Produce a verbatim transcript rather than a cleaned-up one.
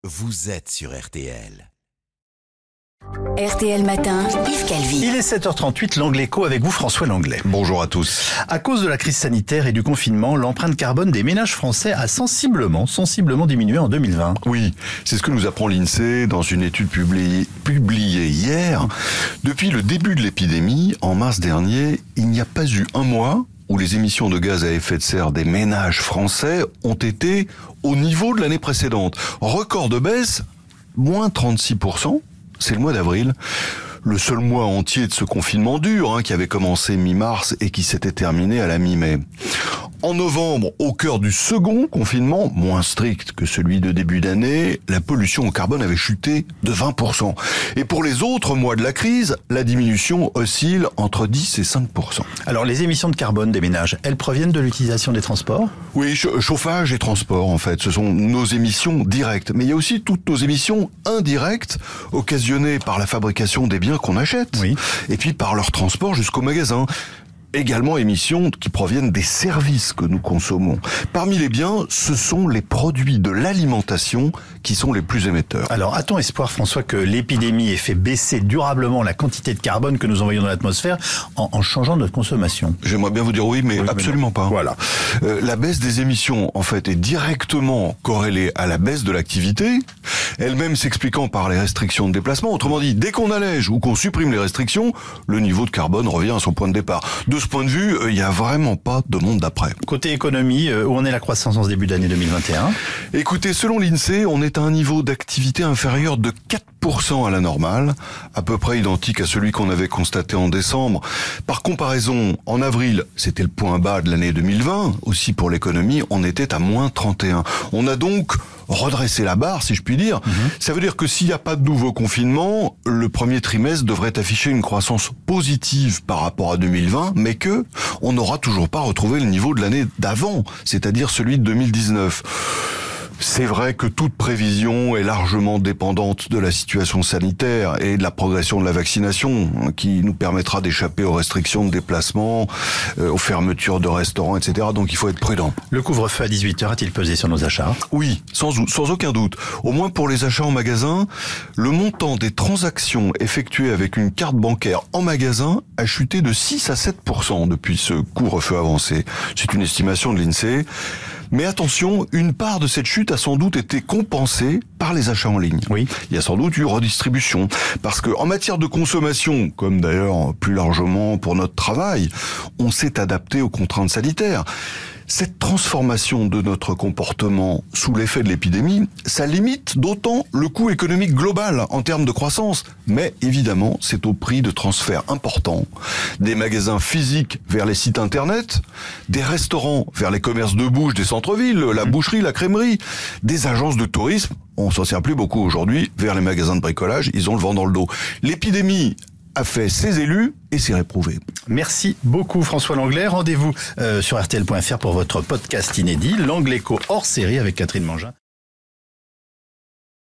vous êtes sur R T L. R T L Matin, Yves Calvi. Il est sept heures trente-huit, l'Angle Écho avec vous, François Langlais. Bonjour à tous. À cause de la crise sanitaire et du confinement, l'empreinte carbone des ménages français a sensiblement, sensiblement diminué en deux mille vingt. Oui, c'est ce que nous apprend l'INSEE dans une étude publiée, publiée hier. Depuis le début de l'épidémie, en mars dernier, il n'y a pas eu un mois où les émissions de gaz à effet de serre des ménages français ont été au niveau de l'année précédente. Record de baisse, moins trente-six pour cent. C'est le mois d'avril, le seul mois entier de ce confinement dur, hein, qui avait commencé mi-mars et qui s'était terminé à la mi-mai. En novembre, au cœur du second confinement, moins strict que celui de début d'année, la pollution au carbone avait chuté de vingt pour cent. Et pour les autres mois de la crise, la diminution oscille entre dix et cinq pour cent. Alors les émissions de carbone des ménages, elles proviennent de l'utilisation des transports ? Oui, chauffage et transport en fait, ce sont nos émissions directes. Mais il y a aussi toutes nos émissions indirectes, occasionnées par la fabrication des biens qu'on achète, oui. Et puis par leur transport jusqu'au magasin. Également émissions qui proviennent des services que nous consommons. Parmi les biens, ce sont les produits de l'alimentation qui sont les plus émetteurs. Alors, a-t-on espoir, François, que l'épidémie ait fait baisser durablement la quantité de carbone que nous envoyons dans l'atmosphère en, en changeant notre consommation ? J'aimerais bien vous dire oui, mais oui, absolument mais pas. Voilà. Euh, la baisse des émissions, en fait, est directement corrélée à la baisse de l'activité, elle-même s'expliquant par les restrictions de déplacement. Autrement dit, dès qu'on allège ou qu'on supprime les restrictions, le niveau de carbone revient à son point de départ. De ce point de vue, il n'y a vraiment pas de monde d'après. Côté économie, où en est la croissance en ce début d'année deux mille vingt et un ? Écoutez, selon l'INSEE, on est à un niveau d'activité inférieur de quatre pour cent à la normale, à peu près identique à celui qu'on avait constaté en décembre. Par comparaison, en avril, c'était le point bas de l'année deux mille vingt. Aussi pour l'économie, on était à moins trente et un. On a donc redresser la barre, si je puis dire. Mmh. Ça veut dire que s'il n'y a pas de nouveau confinement, le premier trimestre devrait afficher une croissance positive par rapport à deux mille vingt, mais que on n'aura toujours pas retrouvé le niveau de l'année d'avant, c'est-à-dire celui de deux mille dix-neuf. C'est vrai que toute prévision est largement dépendante de la situation sanitaire et de la progression de la vaccination qui nous permettra d'échapper aux restrictions de déplacement, euh, aux fermetures de restaurants, et cetera. Donc il faut être prudent. Le couvre-feu à dix-huit heures a-t-il pesé sur nos achats ? Oui, sans, sans aucun doute. Au moins pour les achats en magasin, le montant des transactions effectuées avec une carte bancaire en magasin a chuté de six à sept pour cent depuis ce couvre-feu avancé. C'est une estimation de l'INSEE. Mais attention, une part de cette chute a sans doute été compensée par les achats en ligne. Oui. Il y a sans doute eu redistribution. Parce que en matière de consommation, comme d'ailleurs plus largement pour notre travail, on s'est adapté aux contraintes sanitaires. Cette transformation de notre comportement sous l'effet de l'épidémie, ça limite d'autant le coût économique global en termes de croissance. Mais évidemment, c'est au prix de transferts importants. Des magasins physiques vers les sites internet, des restaurants vers les commerces de bouche des centres-villes, la boucherie, la crèmerie, des agences de tourisme, on s'en sert plus beaucoup aujourd'hui, vers les magasins de bricolage, ils ont le vent dans le dos. L'épidémie a fait ses élus et s'est réprouvée. Merci beaucoup François Langlais. Rendez-vous euh, sur R T L point F R pour votre podcast inédit, l'Angle Écho hors série avec Catherine Mangin.